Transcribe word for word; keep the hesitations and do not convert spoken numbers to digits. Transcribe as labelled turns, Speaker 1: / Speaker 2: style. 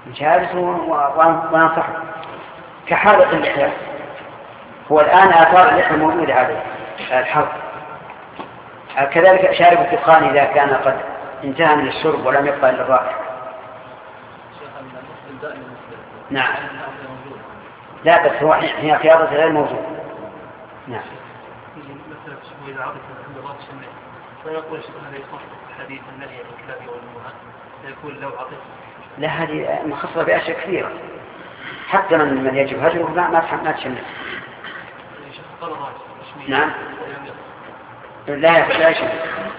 Speaker 1: جالس وننصحه كحالة اللحية. هو الآن آثار اللحية موجودة عليه الحظ. كذلك شارب الدخان إذا كان قد انتهى من الشرب ولم يبقى إلا الرائحة. نعم. لا بس هو حين خياطة غير موجود. نعم.
Speaker 2: ويقول هذا يصح حديث النهي عن الكلاب والنهى فيكون لو عطف.
Speaker 1: لا هذه مخصصة بأشياء كثيرة حتى من من يجب هجره ما ما ما تشمل. نعم. لا لا يشمل.